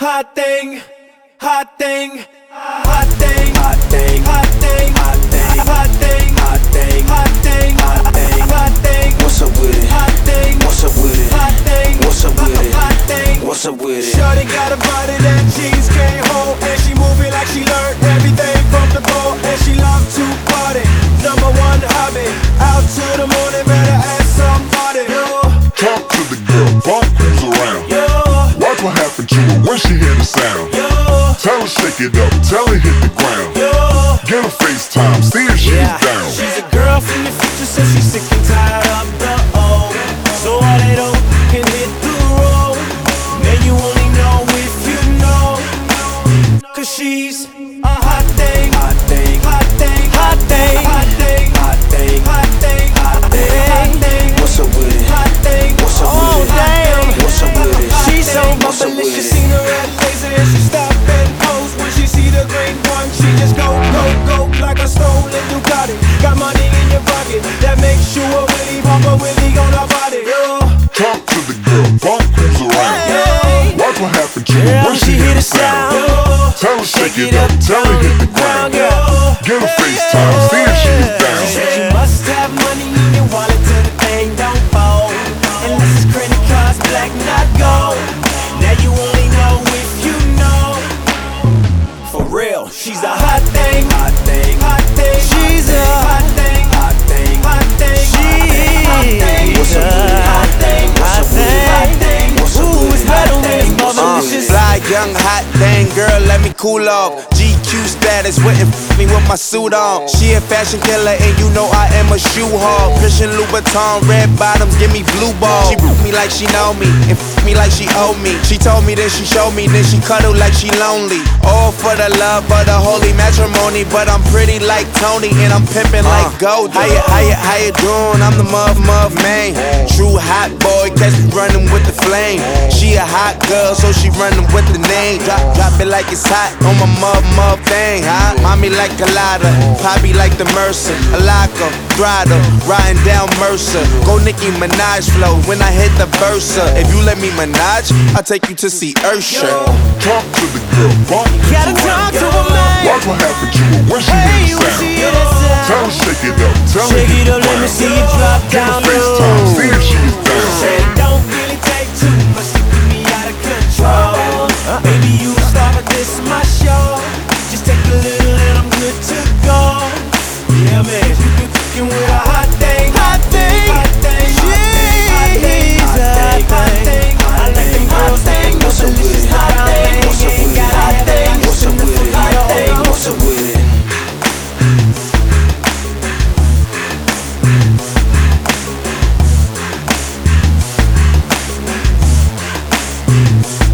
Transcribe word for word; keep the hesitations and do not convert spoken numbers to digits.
Hot thing, hot thing, hot thing, hot thing, hot thing, hot thing, hot thing, hot thing, hot thing, hot thing, hot thing. What's up with it? Hot thing. What's up with it? Hot thing. What's up with it? Hot thing. What's up with it? Shorty got a body that jeans can't hold, and she moving like she learned everything from the ball, and she love to party. Number one hobby, out to the morning, better ask somebody. Yo. Talk to the girl, bump who's around. Yo. Watch what happened to her when she hear the sound. Yo. Tell her shake it up, tell her hit the ground. Yo. Get her FaceTime, see if she's Yeah. down. She's a girl from the future, so she's sick and tired of the old. So all that old can hit the road. Man, you only know if you know. Cause she's a hot thing, hot thing, hot thing, hot thing, hot thing, hot thing, hot thing, hot thing, hot thing. What's up with it? Hot thing. What's up with it? Damn. What's up with it? She's so bubblicious, seen her at laser and she stop and pose. When she see the green one, she just go, go, go like a stolen Ducati. Got money in your pocket that makes you a Willy pop a Willy on her body. Yo. Talk to the girl, bump who's around. Yo. Watch what happened to her when she hear the sound. Yo. Tell her shake it up, tell her hit the ground. Yo. Get her FaceTime, see if she's down. She said you must have money in your wallet till the thing don't fold. Unless it's credit cards, black, not gold. Now you only know if you know. For real, she's a hot thing, hot thing, hot thing. She's a hot thing, hot thing, hot thing. She's a hot thing, hot thing. Ooh, it's better when it's bubblicious. Fly, young, hot thing, girl, let me cool off. G Q status, wouldn't f me with my suit on. She a fashion killer, and you know I am a shoe hog. Christian Louboutin, red bottoms, give me blue balls. She boot me like she know me, and f me like she owe me. She told me, then she showed me, then she cuddle like she lonely. All for the love of the holy matrimony, but I'm pretty like Tony, and I'm pimping like Gold. How you, how you, how you doing? I'm the muff, muff man. True hot boy, catch me running with the flame. She a hot girl, so she running with the name. Drop, drop it like it's hot on my muff, muff thing, huh? Mommy like Colada, Poppy like the Mercer, Alaka, Throttle, riding down Mercer. Go Nicki Minaj flow when I hit the Versa. If you let me Minaj, I'll take you to see Usher. Talk to the girl, bump who's Gotta around. talk to a man. Watch what happened to her when she Hey, hear when the she sound. hear that sound. Tell her shake it up, tell her Shake hit it the up, let me ground. see you drop Get her down FaceTime, see low. if she's down. Said it don't really take too much to get me out of control. Maybe you start, but this is my show. Just take a little and I'm good to go. Yeah, man, you been cooking with a hot thing, hot thing, hot thing, hot thing, hot thing, hot thing. I like them girls that ain't no delicious hot thing. Ain't got hot thing, what's up with it? Hot thing, what's up with it? Talk